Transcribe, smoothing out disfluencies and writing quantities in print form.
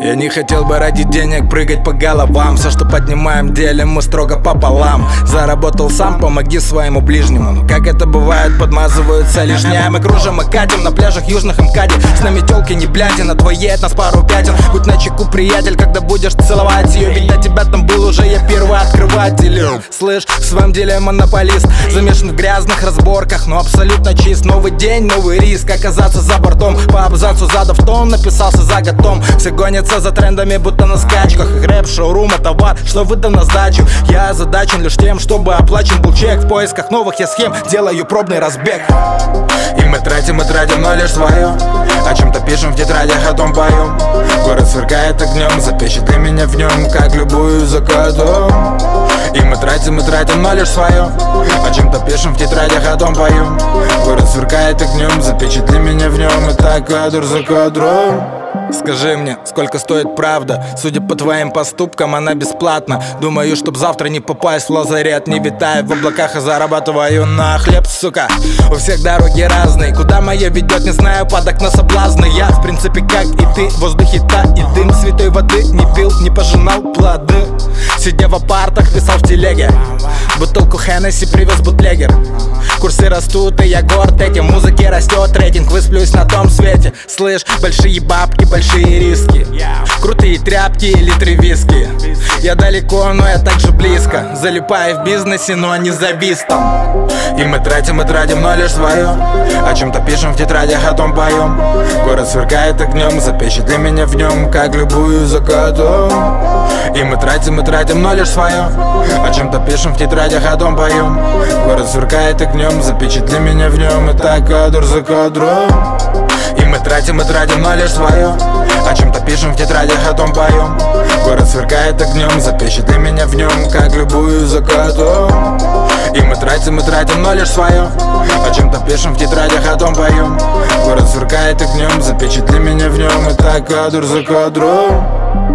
Я не хотел бы ради денег прыгать по головам. Все, что поднимаем, делим мы строго пополам. Заработал сам, помоги своему ближнему. Но как это бывает, подмазываются лишнее. Мы кружим и катим на пляжах южных МКАДе. С нами тёлки не блядь, на твоей от нас пару пятен. Будь начеку, приятель, когда будешь целовать ее. Ведь до тебя там был уже я первый открыватель. Слышь, в своем деле монополист, замешан в грязных разборках, но абсолютно чист. Новый день, новый риск, оказаться за бортом. По абзацу задав тон, написался за готом. Все гонятся за трендами, будто на скачках. Их рэп, шоурум, товар, что выдан на сдачу. Я озадачен лишь тем, чтобы оплачен был чек. В поисках новых я схем, делаю пробный разбег. И мы тратим, но лишь свое. О чем-то пишем в тетрадях, о том поем. Город сверкает огнем, запечатли меня в нем, как любую закату. И мы тратим, но лишь свое. О чем-то пишем в тетрадях, о том поем. Город сверкает огнем, запечатли меня в нем, и так кадр за кадром. Скажи мне, сколько стоит правда? Судя по твоим поступкам, она бесплатна. Думаю, чтоб завтра не попасть в лазарет. Не витаю в облаках и зарабатываю на хлеб, сука. У всех дороги разные. Куда моя ведет, не знаю, падок на соблазны. Я, в принципе, как и ты, в воздухе та и дым. Святой воды не пил, не пожинал плоды. Сидя в апартах, писал в телеге. Бутылку Хеннесси привез бутлегер. Курсы растут, и я горд этим. Музыки растет рейтинг, высплюсь на том свете. Слышь, большие бабки, большие риски. Крутые тряпки и литры виски. Я далеко, но я так же близко. Залипаю в бизнесе, но не завис там. И мы тратим, но лишь свое. О чем-то пишем в тетрадях, о том поем. Город сверкает огнем, запечатли меня в нем, как любую закату. И мы тратим, но лишь свое. О чем-то пишем в тетрадях, о том поем. Город сверкает огнем, запечатли меня в нем, и так кадр за кадром. И мы тратим, но лишь свое. О чем-то пишем в тетрадях, о том поем. Город сверкает огнем, запечатли меня в нем, как любую закату. И мы тратим, но лишь свое. О чем-то пишем в тетрадях, о том поем. Город сверкает огнем, запечатли меня в нем, и так кадр за кадром.